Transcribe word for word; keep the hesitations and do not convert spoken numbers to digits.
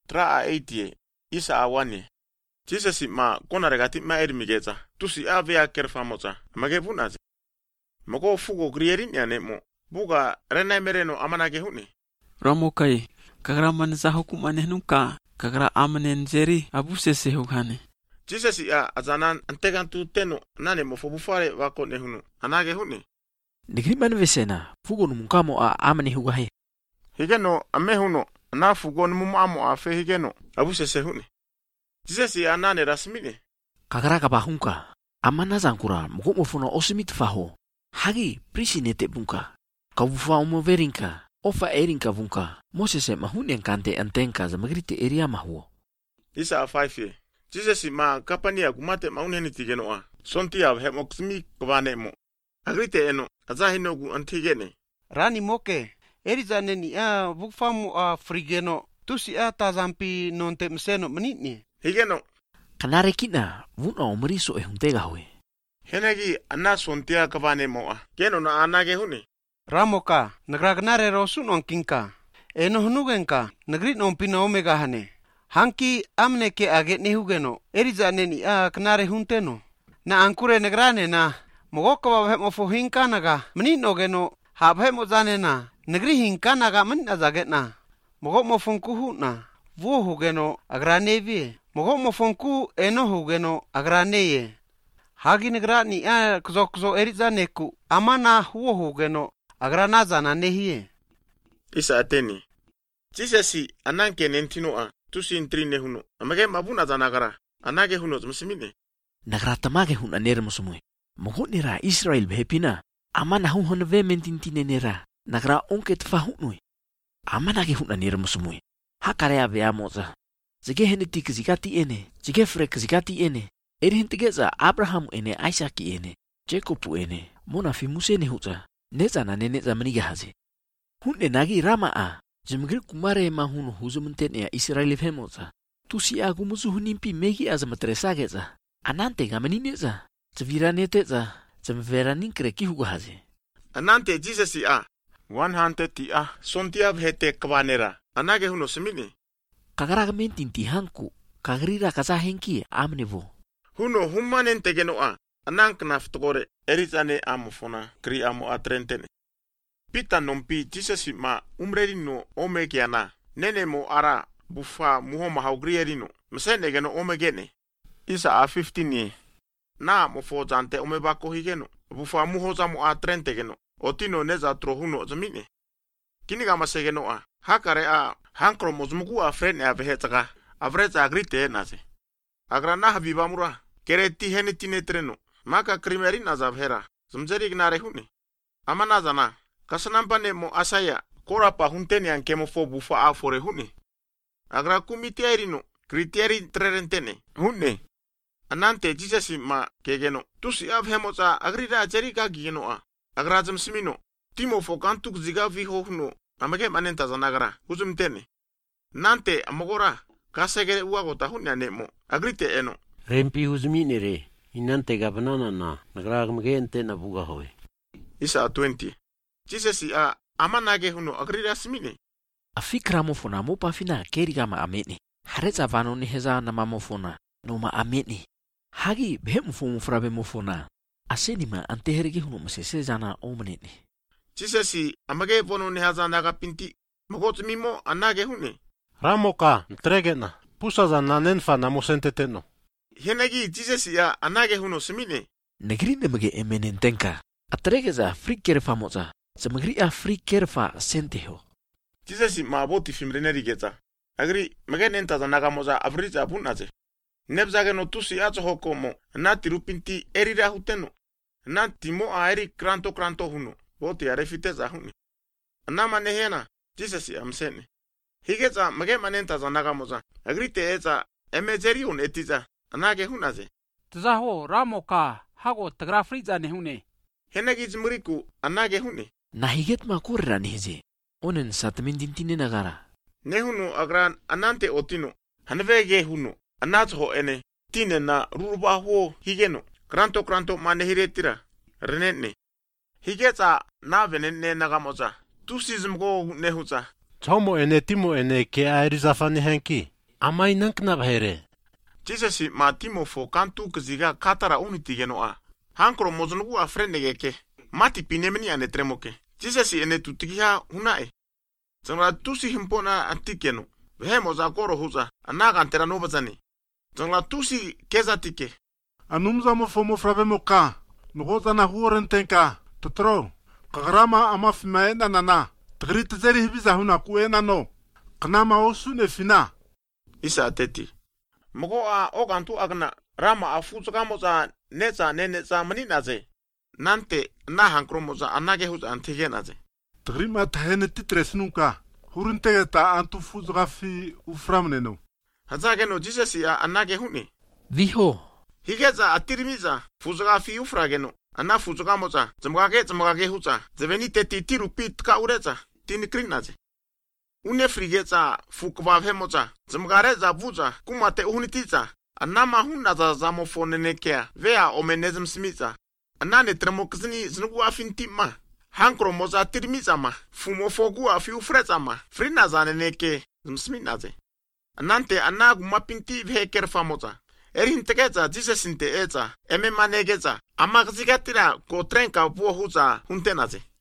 tra a eighty isa awane. Jesus ma kona regati ma ermigeza. Tusi avea kerfamoza. Mage punaze. Mako fugo grierin ya nemo. Buga rena mereno amanage huni. Ramo kai kagra man za hukumane nuka kagra amanen jeri abuse se hukane. Jesus ya azanan antegantu teno nane mo fobufare wako nehunu. Anage huni. Negri man vesena fugo numukamo a amane hugahe. Higeno amehuno na fugo numamo a fe higeno abuse se huni. Jesus ya nane rasmine. Kagra kabahunka amana zankura mugo mofuna osimit faho. Hagi prisinete bunka. Kabufa umo verinka. Ofa erinka vunka. Moses mahun kante antenka za magrite area mahuo. Isa a five ye. Jesus ma kapania kumate mauneni tigenoa. Sonti ya hemoksimi kwanemo. Agrite eno azahinogu antigene. Rani moke. Erizane ni a bukfamu a frigeno. Tusi a tazampi nonte mseno menitni. Higeno. Kanare kina vuna omriso e huntega hoe. Henegi ana sontia kwanemo a. Keno na anage huni. Ramoka, nagragnare rosun on kinka. Eno hunugenka, nagrit non pina omega hane. Hanki amne ke aget ne hugeno. Erizane ni a knare hunteno. Na ankure nagrane na. Mogoko wa hemo fo hinka naga. Menino geno, hab hemo zane na. Nagri hinka naga menina zaget na. Mogok fonku hu na. Vuo hugeno agrane vie. Mogok fonku eno hugeno agrane ye. Hagi nagra ni a kzo kzo erizane ku. Amana huo hugeno. Agranaza na nehie. Isa ateni. Jesus ananke nentino a tusi intrine huno. Amage mabuna zanagara. Anage huno zmsimine. Nagra tamage hun aner musumui. Mogo nira Israel behepina. Amana hun hon ve mentintine nira. Nagra onket fahunui. Amana ge hun aner musumui. Hakare ave amoza. Zige henetik zigati ene. Zige frek zigati ene. Eri hentigeza Abraham ene Isaac ene. Jacob ene. Mona fi musene huza. Neza na neza maniga hazi. Hunde nagi rama a. Jimgir kumare ma hunu huzumenten ya Israeli femoza. Tusi agu musu hunimpi megi azamatresa geza. Anante gamani neza. Zavira neteza. Zamvera ninkre kihuga hazi. Anante Jesus a. one hundred ti a. Sontia vhete kwanera. Anage huno semini. Kagaragamentin ti hanku. Kagrira kaza henki amnevo. Huno humanen tegeno a. Anank naftogore erizane amofona kri amo atrentene. Pita nompi Jesus ma umrerino omegiana. Nene mo ara bufa muhoma haugrierino. Msene geno omegene. Isa a fifteen ye. Na mo fojante omebako higeno. Bufa muhoza mo atrente geno. Otino neza trohuno zamine. Kiniga masegeno a. Hakare a hankro mozmugu a frene a vehetaka. Avreza agrite naze. Agrana habibamura. Kereti henitine treno. Maka krimeri nazavhera. Zumzeri gnare huni. Amana zana. Kasanampane mo asaya. Korapa hunteni ankemo fo bufa afore huni. Agra kumitiarino. Kritieri trerentene. Huni. Anante Jesus ma kegeno. Tusi avhemoza agrira jerika gino a. Agra zamsimino. Timo fo kantuk ziga viho huno. Amage manenta zanagra. Huzumtene. Nante amogora. Kasegere uagota huni anemo. Agrite eno. Rempi huzmine re. Inante gabanana na nagragmagente na buga hoe. Isa twenty. Jesus a amanage huno agrira smine. Afikra mo fona mo pafina keriga ma ameni. Hareza vano ni heza na mamofona no ma ameni. Hagi behem fomu frabe mo fona. Aseni ma anteherege huno masese jana omneni. Jesus amage vono ni haza naga pinti. Magot mimo anage hune. Ramoka tregena. Pusa za nanenfa na mosenteteno. Henegi Jesus ya anage huno semine. Negri nemage emenentenka. Atregeza frikere famoza. Zamagri a frikere fa senteho. Jesus ma boti fimreneri geta. Agri magenenta za nagamoza abriza abunaze. Nebzage no tusi azo hokomo. Na tirupinti erira huteno. Na timo a eri kranto kranto huno. Boti arefiteza huni. Na manehena. Jesus ya msene. Higeza mage manenta za nagamoza. Agri te eza emezeriun etiza. Anage hunaze. Tzaho ramoka hago tagrafriza ne hune. Henegi zmuriku anage hune. Nahiget ma kurra nihze. Onen satmin dintine nagara. Nehuno agran anante otino. Hanvege huno. Anazho ene. Tine na ruruba huo higeno. Kranto kranto manehiretira. Renene. Higeza na venene nagamoza. Tusizmgo nehuza. Chomo ene timo ene ke airizafani henki. Amai nankna bhere. Jesus ma timo fo kantu kiziga katara uniti genoa. Hankro mozonugu a frenegeke. Mati pinemeni ane tremoke. Jesus ene tutikiha hunae. Zangra tusi himpona antikeno. Vehe moza koro huza. Anaga antera nobazani. Zangra tusi keza tike. Anumza mo fomo frave moka. Nugota na huorentenka. Totro. Kagrama ama fimaena nana. Tgrita zeri hibiza huna kuena no. Kanama osu ne fina. Isa ateti. Moko a ogantu agna. Rama afuzo kamoza neza neneza maninaze. Nante na hankro moza anage huza antike naze. Tgrima tahene titres nunca. Hurentega antu fuzografi uframneno. Hazageno Jesus ya anage huni. Viho. Higeza atirimiza fuzografi ufrageno. Ana fuzogamoza zamgage zamgage huza. Zevenite titiru pit ka ureza. Tini krinaze. Une frigeza fukvave moza. Zamgareza vuza kumate unitiza. Anama hunaza zamofonenekea. Vea omenezm smiza. Anane tremokzini znugu afintima. Hankro moza tirimiza ma. Fumo fogu afi ufreza ma. Frinaza neneke zmsminaze. Anante anagu mapinti veker famoza. Erin tegeza Jesus inte eza. Eme manegeza. Amagzigatira ko trenka vuo huza huntenaze.